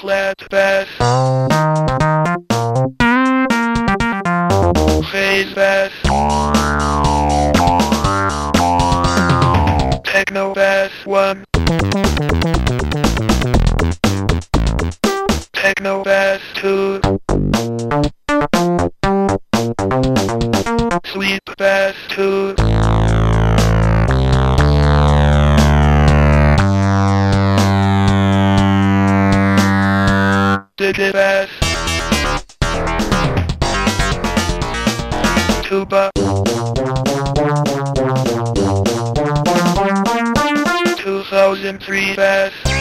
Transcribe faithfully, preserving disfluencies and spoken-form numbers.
flat bass, phase bass, techno bass one, techno bass two, sweep bass two, digit bass, tuba, two thousand three bass.